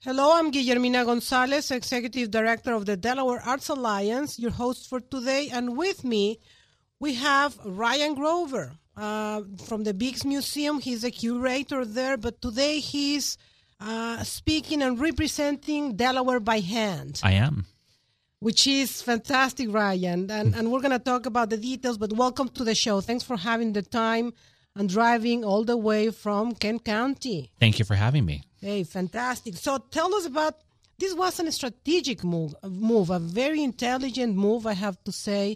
Hello, I'm Guillermina Gonzalez, Executive Director of the Delaware Arts Alliance, your host for today. And with me, we have Ryan Grover from the Biggs Museum. He's a curator there, but today he's speaking and representing Delaware by Hand. I am. Which is fantastic, Ryan. And we're going to talk about the details, but welcome to the show. Thanks for having the time and driving all the way from Kent County. Thank you for having me. Hey, fantastic. So tell us about, this was a strategic move, a very intelligent move, I have to say.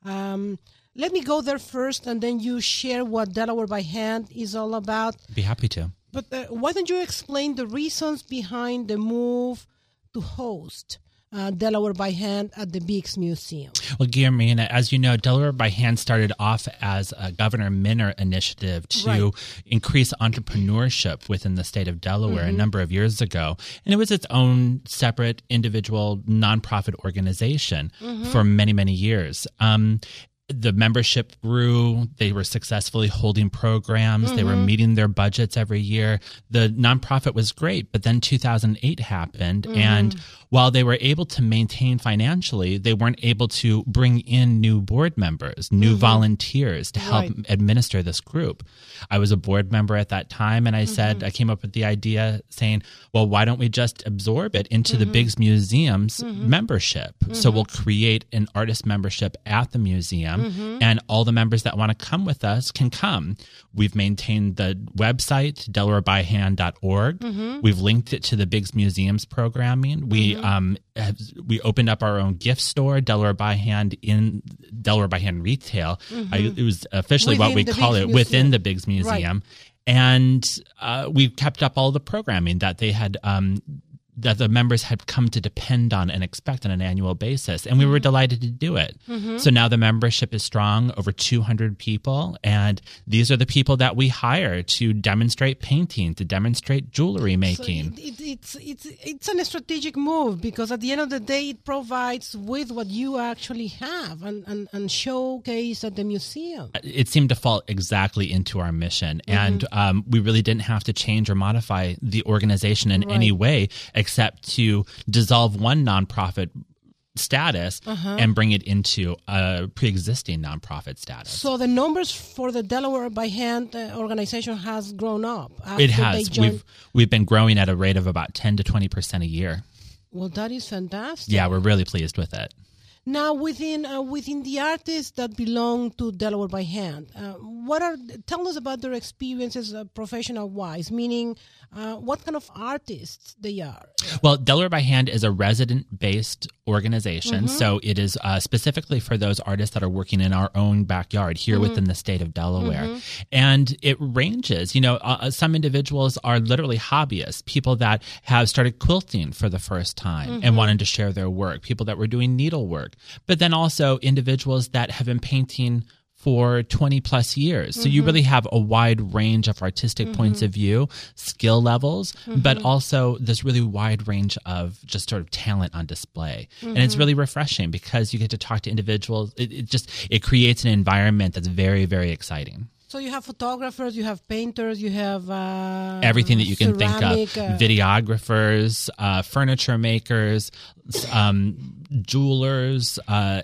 Let me go there first, and then you share what Delaware by Hand is all about. Be happy to. But why don't you explain the reasons behind the move to host Delaware by Hand at the Biggs Museum? Well, Guillermina, as you know, Delaware by Hand started off as a Governor Minner initiative to increase entrepreneurship within the state of Delaware a number of years ago. And it was its own separate individual nonprofit organization for many, many years. The membership grew. They were successfully holding programs. They were meeting their budgets every year. The nonprofit was great, but then 2008 happened. And while they were able to maintain financially, they weren't able to bring in new board members, new volunteers to help administer this group. I was a board member at that time, and I said, I came up with the idea saying, well, why don't we just absorb it into the Biggs Museum's membership? So we'll create an artist membership at the museum. And all the members that want to come with us can come. We've maintained the website, delawarebyhand.org. We've linked it to the Biggs Museum's programming. We opened up our own gift store, Delaware by Hand, in Delaware by Hand Retail. It was officially Within what we call it, within the Biggs Museum. And we've kept up all the programming that they had that the members had come to depend on and expect on an annual basis. And we were delighted to do it. So now the membership is strong, over 200 people. And these are the people that we hire to demonstrate painting, to demonstrate jewelry making. So it's a strategic move, because at the end of the day, it provides with what you actually have and showcase at the museum. It seemed to fall exactly into our mission. And we really didn't have to change or modify the organization in any way, except to dissolve one nonprofit status and bring it into a pre-existing nonprofit status. So the numbers for the Delaware by Hand organization has grown up. It has. We've been growing at a rate of about 10 to 20% a year. Well, that is fantastic. Yeah, we're really pleased with it. Now, within the artists that belong to Delaware by Hand, tell us about their experiences professional-wise, meaning what kind of artists they are? Well, Delaware by Hand is a resident-based organization, so it is specifically for those artists that are working in our own backyard here within the state of Delaware. And it ranges. You know, some individuals are literally hobbyists, people that have started quilting for the first time and wanted to share their work, people that were doing needlework, but then also individuals that have been painting for 20 plus years. So you really have a wide range of artistic points of view, skill levels, but also this really wide range of just sort of talent on display. And it's really refreshing because you get to talk to individuals. It creates an environment that's very, very exciting. So you have photographers, you have painters, you have everything that you can ceramic, think of: videographers, furniture makers, jewelers,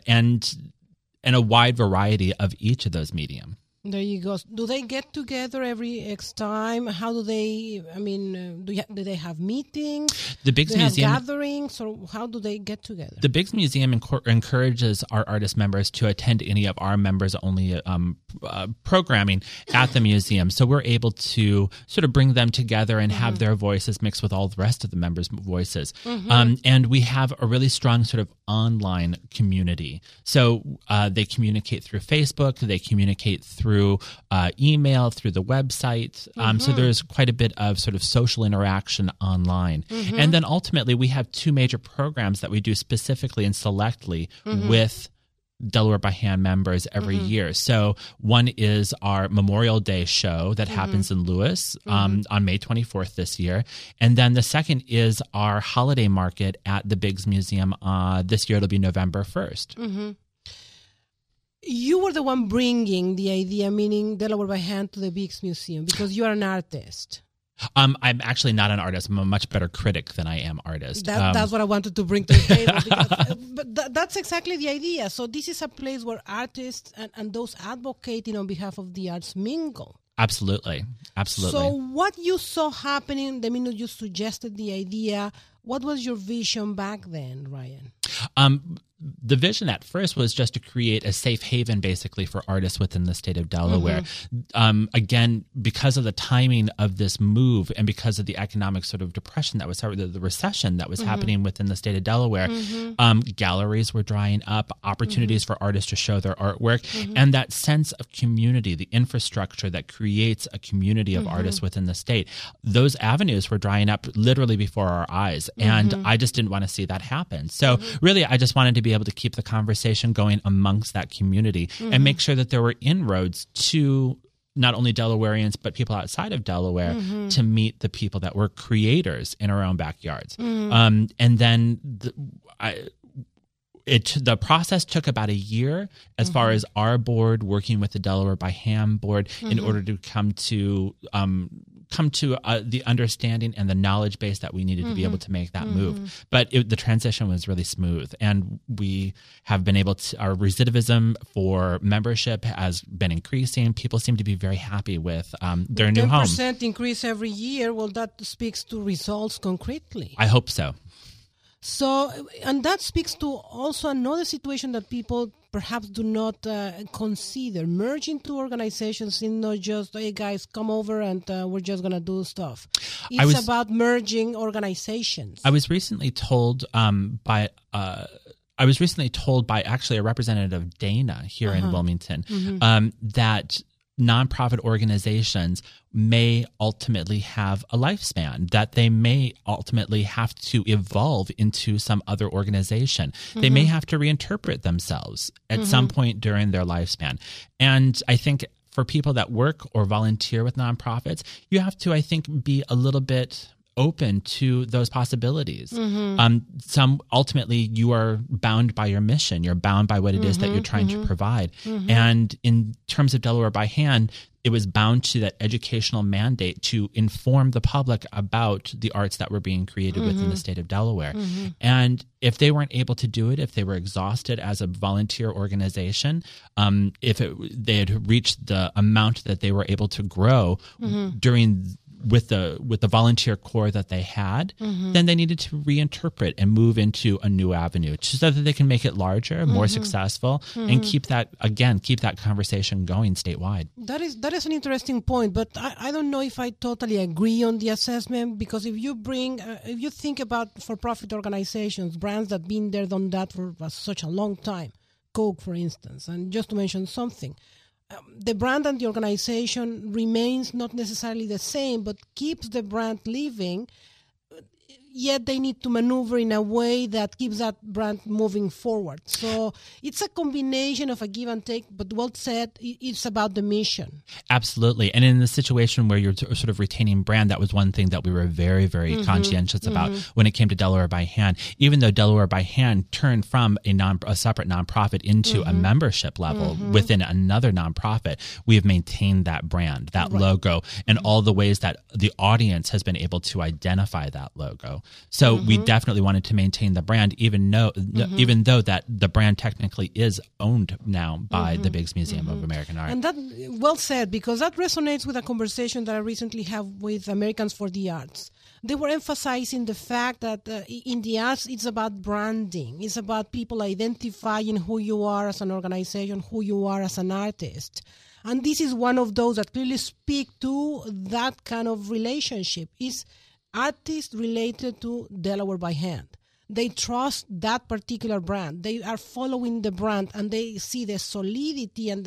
and a wide variety of each of those medium. There you go. Do they get together every X time? How do they, do they have meetings? The Biggs Museum have gatherings, or how do they get together? The Biggs Museum encourages our artist members to attend any of our members-only programming at the museum. So we're able to sort of bring them together and have their voices mixed with all the rest of the members' voices. And we have a really strong sort of online community. So they communicate through Facebook, they communicate through email, through the website. So there's quite a bit of sort of social interaction online. And then ultimately we have two major programs that we do specifically and selectly with Delaware by Hand members every year. So one is our Memorial Day show that happens in Lewis on May 24th this year. And then the second is our holiday market at the Biggs Museum. This year it'll be November 1st. You were the one bringing the idea, meaning Delaware by Hand, to the Biggs Museum, because you are an artist. Mm-hmm. I'm actually not an artist. I'm a much better critic than I am artist. That's what I wanted to bring to the table. Because, but that's exactly the idea. So this is a place where artists and those advocating on behalf of the arts mingle. Absolutely. So what you saw happening the minute you suggested the idea, what was your vision back then, Ryan? The vision at first was just to create a safe haven, basically, for artists within the state of Delaware. Mm-hmm. Again, because of the timing of this move and because of the economic sort of depression that was the recession that was mm-hmm. happening within the state of Delaware, mm-hmm. Galleries were drying up, opportunities mm-hmm. for artists to show their artwork, mm-hmm. and that sense of community, the infrastructure that creates a community of mm-hmm. artists within the state. Those avenues were drying up literally before our eyes, and mm-hmm. I just didn't want to see that happen. So mm-hmm. really, I just wanted to be able to keep the conversation going amongst that community mm-hmm. and make sure that there were inroads to not only Delawareans, but people outside of Delaware mm-hmm. to meet the people that were creators in our own backyards. Mm-hmm. And then the process took about a year as mm-hmm. far as our board working with the Delaware by Hand board mm-hmm. in order to come to the understanding and the knowledge base that we needed mm-hmm. to be able to make that mm-hmm. move. But the transition was really smooth, and we have been able to, our recidivism for membership has been increasing. People seem to be very happy with their new home. 10% increase every year, well, that speaks to results concretely. I hope so. So, and that speaks to also another situation that people perhaps do not consider. Merging two organizations is not just, hey guys, come over and we're just going to do stuff. It's about merging organizations. I was recently told by actually a representative of Dana here in Wilmington mm-hmm. That nonprofit organizations may ultimately have a lifespan, that they may ultimately have to evolve into some other organization. Mm-hmm. They may have to reinterpret themselves at mm-hmm. some point during their lifespan. And I think for people that work or volunteer with nonprofits, you have to, I think, be a little bit open to those possibilities. Mm-hmm. Some ultimately you are bound by your mission. You're bound by what it mm-hmm. is that you're trying mm-hmm. to provide. Mm-hmm. And in terms of Delaware by Hand, it was bound to that educational mandate to inform the public about the arts that were being created mm-hmm. within the state of Delaware. Mm-hmm. And if they weren't able to do it, if they were exhausted as a volunteer organization, they had reached the amount that they were able to grow mm-hmm. with the volunteer core that they had, mm-hmm. then they needed to reinterpret and move into a new avenue so that they can make it larger, mm-hmm. more successful, mm-hmm. and keep that conversation going statewide. That is an interesting point, but I don't know if I totally agree on the assessment, because if you think about for-profit organizations, brands that been there, done that for such a long time, Coke, for instance, and just to mention something, the brand and the organization remains not necessarily the same, but keeps the brand living, yet they need to maneuver in a way that keeps that brand moving forward. So it's a combination of a give and take, but well said, it's about the mission. Absolutely. And in the situation where you're sort of retaining brand, that was one thing that we were very, very mm-hmm. conscientious mm-hmm. about when it came to Delaware by Hand. Even though Delaware by Hand turned from a separate nonprofit into mm-hmm. a membership level mm-hmm. within another nonprofit, we have maintained that brand, that right. logo, and mm-hmm. all the ways that the audience has been able to identify that logo. So mm-hmm. we definitely wanted to maintain the brand, even though that the brand technically is owned now by mm-hmm. the Biggs Museum mm-hmm. of American Art. And that, well said, because that resonates with a conversation that I recently had with Americans for the Arts. They were emphasizing the fact that in the arts, it's about branding. It's about people identifying who you are as an organization, who you are as an artist. And this is one of those that clearly speak to that kind of relationship. Is artists related to Delaware by Hand. They trust that particular brand. They are following the brand, and they see the solidity and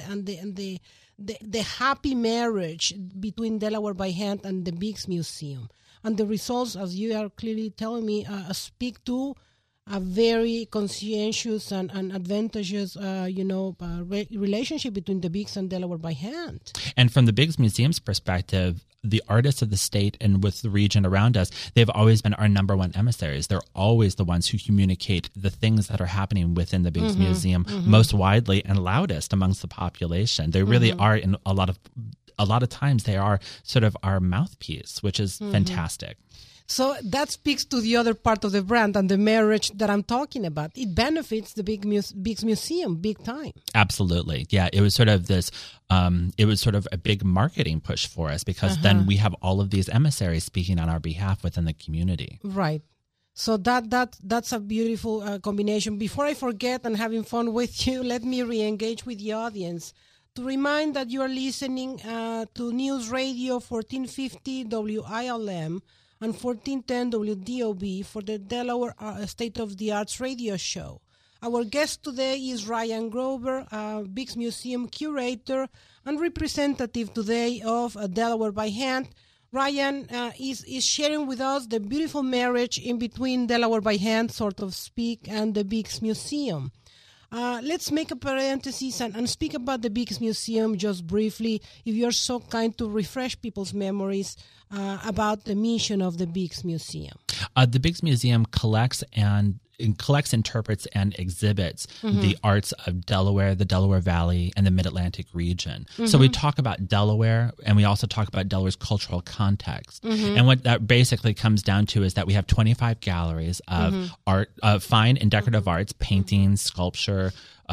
the happy marriage between Delaware by Hand and the Biggs Museum. And the results, as you are clearly telling me, speak to a very conscientious and advantageous, relationship between the Biggs and Delaware by Hand. And from the Biggs Museum's perspective, the artists of the state and with the region around us, they've always been our number one emissaries. They're always the ones who communicate the things that are happening within the Biggs mm-hmm, Museum mm-hmm. most widely and loudest amongst the population. They really mm-hmm. are in a lot of a lot of times they are sort of our mouthpiece, which is fantastic. So that speaks to the other part of the brand and the marriage that I'm talking about. It benefits the Biggs Museum big time. Absolutely. Yeah, it was sort of this, it was sort of a big marketing push for us because then we have all of these emissaries speaking on our behalf within the community. Right. So that's a beautiful combination. Before I forget and having fun with you, let me re-engage with the audience to remind that you are listening to News Radio 1450 WILM and 1410 WDOB for the Delaware State of the Arts radio show. Our guest today is Ryan Grover, Biggs Museum curator and representative today of Delaware by Hand. Ryan is sharing with us the beautiful marriage in between Delaware by Hand, sort of speak, and the Biggs Museum. Let's make a parenthesis and speak about the Biggs Museum just briefly, if you're so kind to refresh people's memories about the mission of the Biggs Museum. The Biggs Museum collects, interprets, and exhibits the arts of Delaware, the Delaware Valley, and the Mid-Atlantic region. So we talk about Delaware, and we also talk about Delaware's cultural context. And what that basically comes down to is that we have 25 galleries of art, fine and decorative arts, paintings, sculpture,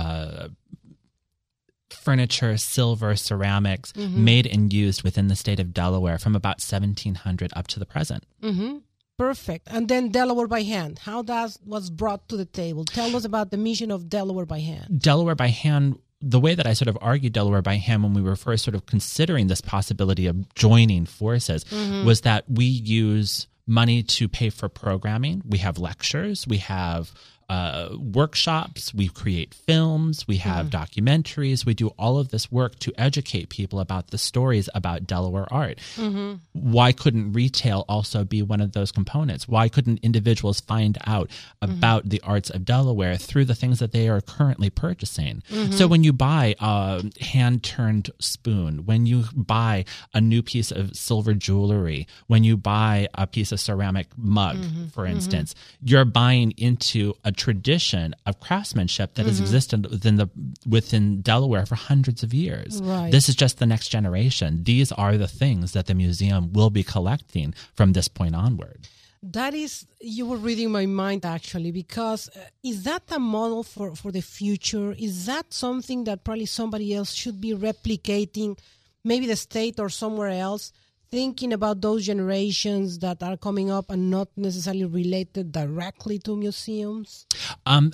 furniture, silver, ceramics, made and used within the state of Delaware from about 1700 up to the present. Perfect. And then Delaware by Hand. How that was brought to the table? Tell us about the mission of Delaware by Hand. Delaware by Hand, the way that I sort of argued Delaware by Hand when we were first sort of considering this possibility of joining forces was that we use money to pay for programming. We have lectures. We have workshops, we create films, we have documentaries, we do all of this work to educate people about the stories about Delaware art. Why couldn't retail also be one of those components? Why couldn't individuals find out about the arts of Delaware through the things that they are currently purchasing? So when you buy a hand-turned spoon, when you buy a new piece of silver jewelry, when you buy a piece of ceramic mug, for instance, you're buying into a tradition of craftsmanship that has existed within Delaware for hundreds of years. Right. This is just the next generation. These are the things that the museum will be collecting from this point onward. That is, you were reading my mind actually, because is that a model for the future? Is that something that probably somebody else should be replicating, maybe the state or somewhere else? Thinking about those generations that are coming up and not necessarily related directly to museums? I'm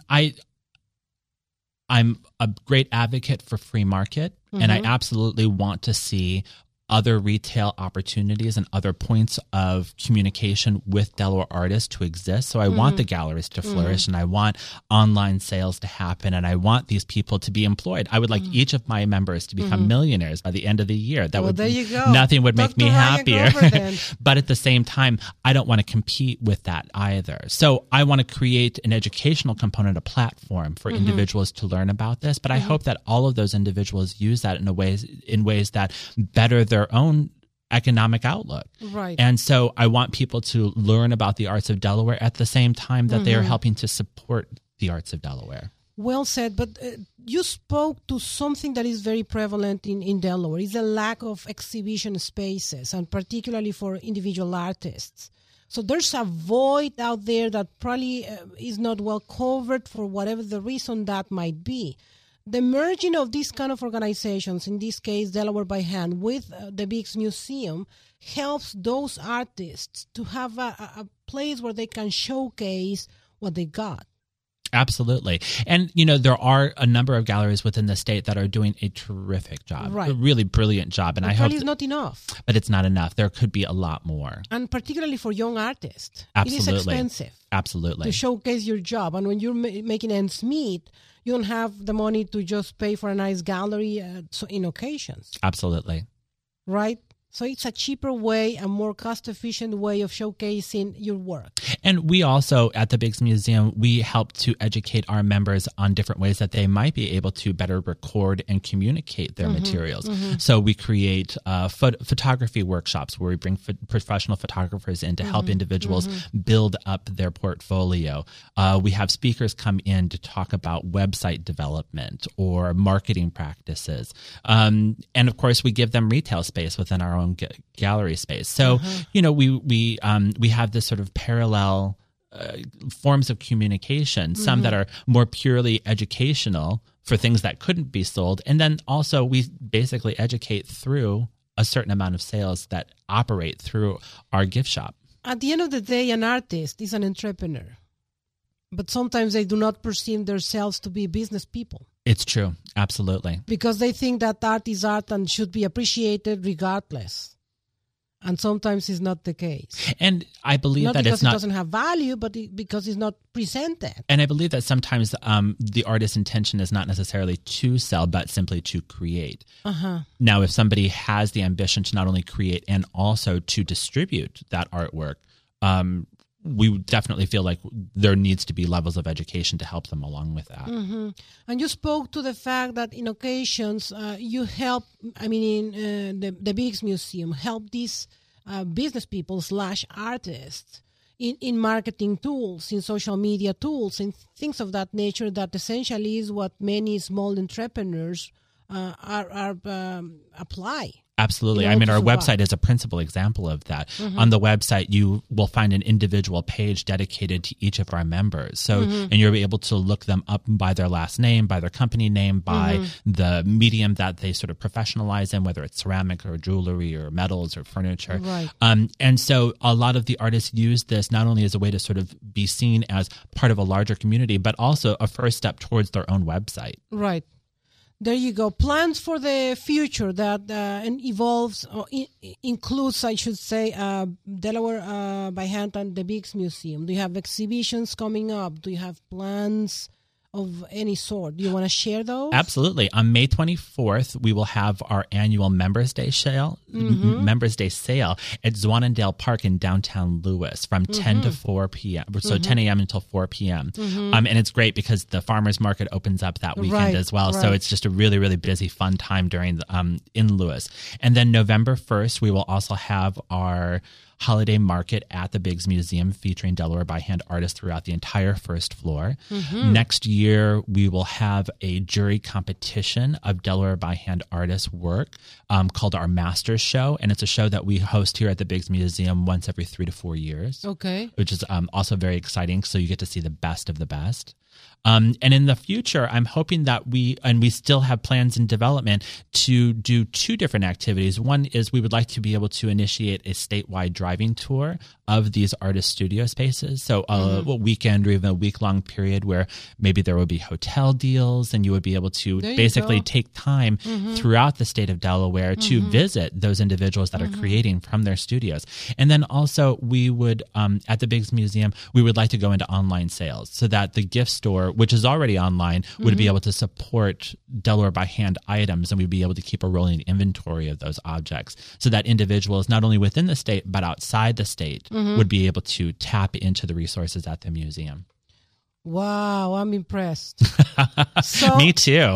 a great advocate for free market, and I absolutely want to see other retail opportunities and other points of communication with Delaware artists to exist. So I want the galleries to flourish, and I want online sales to happen, and I want these people to be employed. I would like each of my members to become millionaires by the end of the year. That would, there you go. Nothing would make Dr. me Ryan happier. Grover, But at the same time, I don't want to compete with that either. So I want to create an educational component, a platform for individuals to learn about this. But I hope that all of those individuals use that in ways that better their own economic outlook. Right. And so I want people to learn about the arts of Delaware at the same time that they are helping to support the arts of Delaware. Well said, but you spoke to something that is very prevalent in Delaware. It's a lack of exhibition spaces, and particularly for individual artists. So there's a void out there that probably is not well covered for whatever the reason that might be. The merging of these kind of organizations, in this case Delaware by Hand, with the Biggs Museum, helps those artists to have a place where they can showcase what they got. Absolutely. And, there are a number of galleries within the state that are doing a terrific job, a really brilliant job. And I hope it's not enough. But it's not enough. There could be a lot more. And particularly for young artists. Absolutely. It is expensive. Absolutely. To showcase your job. And when you're making ends meet, you don't have the money to just pay for a nice gallery in occasions. Absolutely. Right? So it's a cheaper way, a more cost-efficient way of showcasing your work. And we also, at the Biggs Museum, we help to educate our members on different ways that they might be able to better record and communicate their materials. So we create photography workshops where we bring professional photographers in to help individuals build up their portfolio. We have speakers come in to talk about website development or marketing practices. And of course, we give them retail space within our own gallery space. So, we have this sort of parallel forms of communication, some that are more purely educational for things that couldn't be sold. And then also we basically educate through a certain amount of sales that operate through our gift shop. At the end of the day, an artist is an entrepreneur, but sometimes they do not perceive themselves to be business people. It's true. Absolutely. Because they think that art is art and should be appreciated regardless. And sometimes it's not the case. And I believe not that because it's not... it doesn't have value, but because it's not presented. And I believe that sometimes the artist's intention is not necessarily to sell, but simply to create. Now, if somebody has the ambition to not only create and also to distribute that artwork, we definitely feel like there needs to be levels of education to help them along with that. And you spoke to the fact that in occasions you help, the Biggs Museum help these business people / artists in marketing tools, in social media tools, and things of that nature that essentially is what many small entrepreneurs apply. Absolutely. Our website is a principal example of that. On the website, you will find an individual page dedicated to each of our members. So, and you'll be able to look them up by their last name, by their company name, by the medium that they sort of professionalize in, whether it's ceramic or jewelry or metals or furniture. Right. And so a lot of the artists use this not only as a way to sort of be seen as part of a larger community, but also a first step towards their own website. Right. There you go. Plans for the future that evolves, or includes, I should say, Delaware by Hand and the Biggs Museum. Do you have exhibitions coming up? Do you have plans of any sort? Do you want to share those? Absolutely. On May 24th, we will have our annual Members Day sale at Zwanendale Park in downtown Lewis from 10 to 4 p.m. So 10 a.m. until 4 p.m. And it's great because the farmers market opens up that weekend as well. Right. So it's just a really, really busy, fun time during in Lewis. And then November 1st, we will also have our holiday market at the Biggs Museum featuring Delaware by Hand artists throughout the entire first floor. Next year, we will have a jury competition of Delaware by Hand artists' work called our Masters Show. And it's a show that we host here at the Biggs Museum once every 3 to 4 years. Okay. Which is also very exciting. So you get to see the best of the best. And in the future, I'm hoping that we still have plans in development to do 2 different activities. One is we would like to be able to initiate a statewide driving tour of these artist studio spaces. So a weekend or even a week-long period where maybe there will be hotel deals and you would be able to basically take time throughout the state of Delaware to visit those individuals that are creating from their studios. And then also we would, at the Biggs Museum, we would like to go into online sales so that the gift store, which is already online, would be able to support Delaware by Hand items, and we'd be able to keep a rolling inventory of those objects so that individuals, not only within the state, but outside the state, would be able to tap into the resources at the museum. Wow, I'm impressed. Me too.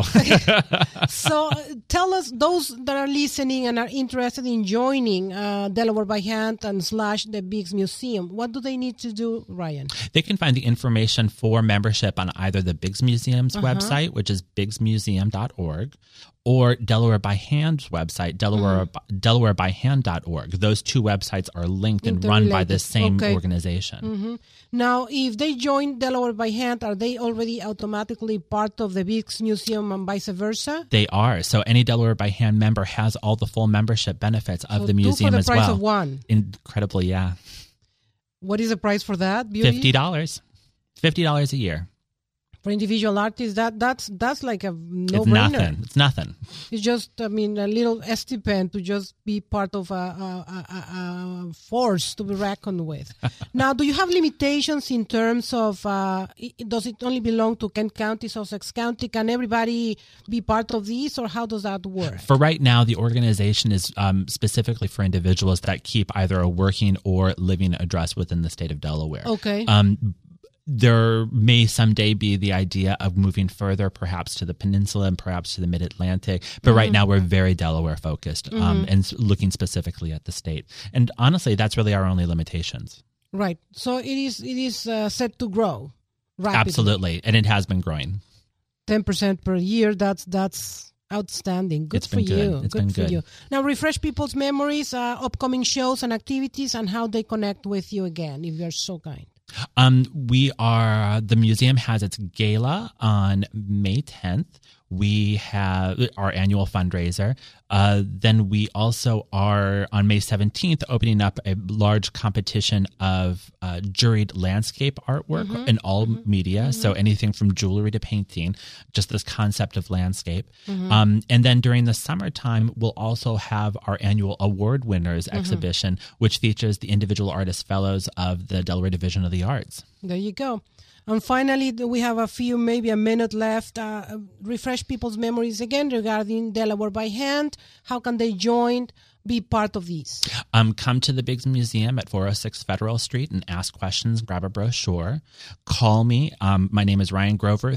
So tell us, those that are listening and are interested in joining Delaware by Hand and / the Biggs Museum, what do they need to do, Ryan? They can find the information for membership on either the Biggs Museum's website, which is biggsmuseum.org, or Delaware by Hand's website, delawarebyhand.org. Those 2 websites are linked and run by the same organization. Now, if they join Delaware by Hand, are they already automatically part of the Biggs Museum and vice versa? They are. So any Delaware by Hand member has all the full membership benefits of the museum as well. For the price of one. Incredibly, yeah. What is the price for that, Beauty? $50. $50 a year. For individual artists, that's like a no-brainer. It's nothing. It's nothing. It's just, a little stipend to just be part of a force to be reckoned with. Now, do you have limitations in terms of, does it only belong to Kent County, Sussex County? Can everybody be part of these, or how does that work? For right now, the organization is specifically for individuals that keep either a working or living address within the state of Delaware. Okay. There may someday be the idea of moving further, perhaps to the peninsula and perhaps to the mid-Atlantic. But right now, we're very Delaware focused and looking specifically at the state. And honestly, that's really our only limitations. Right. So it is set to grow rapidly. Absolutely. And it has been growing. 10% per year. That's outstanding. Good for you. It's been good. For you. Now, refresh people's memories, upcoming shows and activities, and how they connect with you again, if you're so kind. The museum has its gala on May 10th. We have our annual fundraiser. Then we also are on May 17th opening up a large competition of juried landscape artwork in all media. So anything from jewelry to painting, just this concept of landscape. And then during the summertime, we'll also have our annual award winners exhibition, which features the individual artist fellows of the Delaware Division of the Arts. There you go. And finally, we have maybe a minute left. Refresh people's memories again regarding Delaware by Hand. How can they join, be part of these? Come to the Biggs Museum at 406 Federal Street and ask questions, grab a brochure. Call me. My name is Ryan Grover,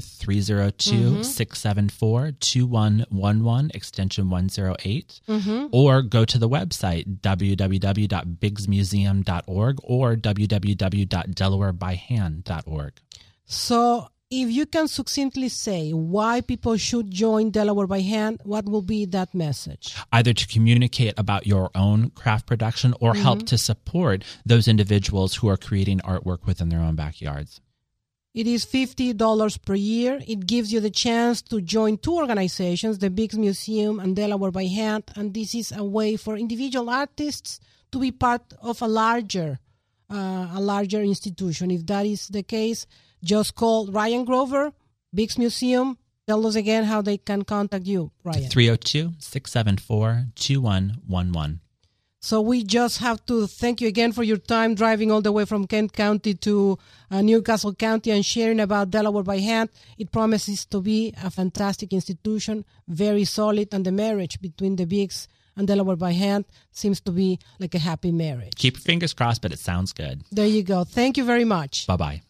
302-674-2111, extension 108. Or go to the website, www.biggsmuseum.org or www.delawarebyhand.org. So if you can succinctly say why people should join Delaware by Hand, what will be that message? Either to communicate about your own craft production or help to support those individuals who are creating artwork within their own backyards. It is $50 per year. It gives you the chance to join two organizations, the Biggs Museum and Delaware by Hand, and this is a way for individual artists to be part of a larger institution. If that is the case, just call Ryan Grover, Biggs Museum. Tell us again how they can contact you, Ryan. 302-674-2111. So we just have to thank you again for your time driving all the way from Kent County to Newcastle County and sharing about Delaware by Hand. It promises to be a fantastic institution, very solid, and the marriage between the Biggs and Delaware by Hand seems to be like a happy marriage. Keep your fingers crossed, but it sounds good. There you go. Thank you very much. Bye-bye.